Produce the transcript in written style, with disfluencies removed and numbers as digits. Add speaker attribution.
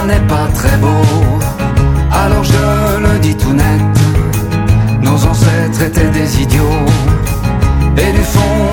Speaker 1: n'est pas très beau. Alors je le dis tout net, nos ancêtres étaient des idiots. Et du fond